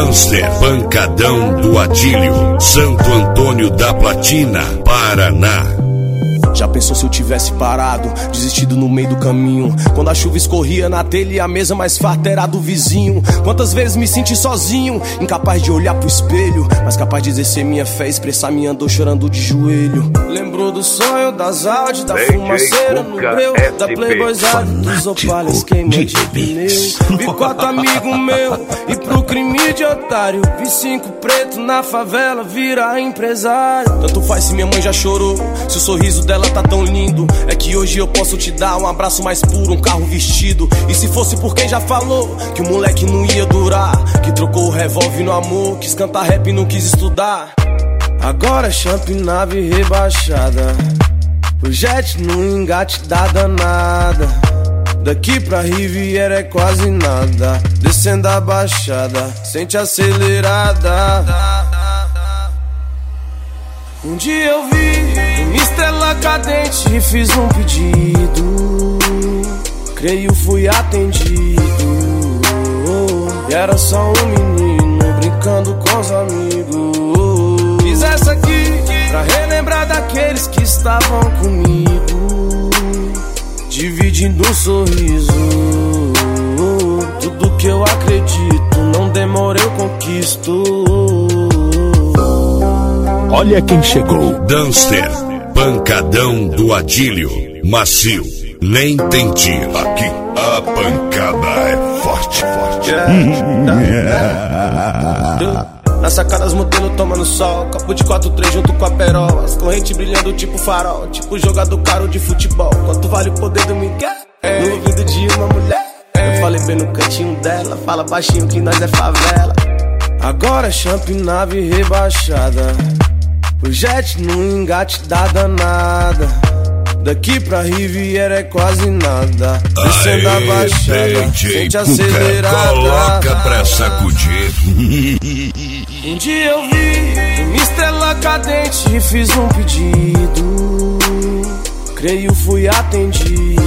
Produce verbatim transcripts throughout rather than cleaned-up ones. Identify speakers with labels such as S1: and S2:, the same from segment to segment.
S1: Danster, pancadão do Adílio, Santo Antônio da Platina, Paraná.
S2: Já pensou se eu tivesse parado, desistido no meio do caminho? Quando a chuva escorria na telha e a mesa mais farta era do vizinho. Quantas vezes me senti sozinho, incapaz de olhar pro espelho, mas capaz de exercer minha fé, expressar minha dor chorando de joelho. Lembrou do sonho, das áudios, da fumaceira no breu, da playboyzada, dos opalhas queimando de pneu. Vi quatro amigos meus e pro crime de otário, vi cinco pretos na favela virar empresário. Tanto faz se minha mãe já chorou, se o sorriso dela tá tão lindo. É que hoje eu posso te dar um abraço mais puro, um carro vestido. E se fosse por quem já falou que o moleque não ia durar, que trocou o revólver no amor, quis cantar rap e não quis estudar. Agora é champ, nave rebaixada, o jet no engate da danada. Daqui pra Riviera é quase nada, descendo a baixada, sente acelerada. Um dia eu vi uma estrela cadente e fiz um pedido, creio fui atendido. E era só um menino brincando com os amigos. Fiz essa aqui pra relembrar daqueles que estavam comigo, dividindo um sorriso. Tudo que eu acredito, não demora eu conquisto.
S1: Olha quem chegou. Danster, pancadão do Adílio, macio, nem tem tiro. Aqui a pancada é forte, forte.
S2: Yeah. Yeah. Na sacada as modelos tomando sol, copo de quatro três junto com a perola, as correntes brilhando tipo farol, tipo jogador caro de futebol. Quanto vale o poder do Miguel? É. No ouvido de uma mulher. É. Eu falei bem no cantinho dela, fala baixinho que nós é favela. Agora é champ, nave rebaixada, o jet no engate da danada. Daqui pra Riviera é quase nada, descendo a baixada, sente acelerada.
S1: Coloca pra sacudir.
S2: Um dia eu vi uma estrela cadente e fiz um pedido, creio fui atendido.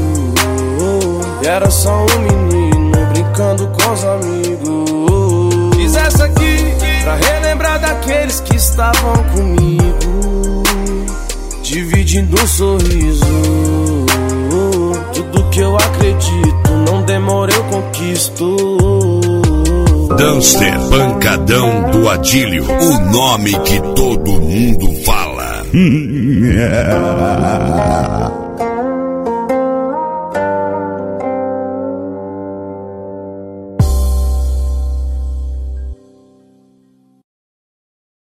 S2: E era só um menino brincando com os amigos. Fiz essa aqui pra relembrar daqueles que estavam comigo, dividindo um sorriso. Tudo que eu acredito, não demora eu conquisto.
S1: Danster, pancadão do Adílio, o nome que todo mundo fala.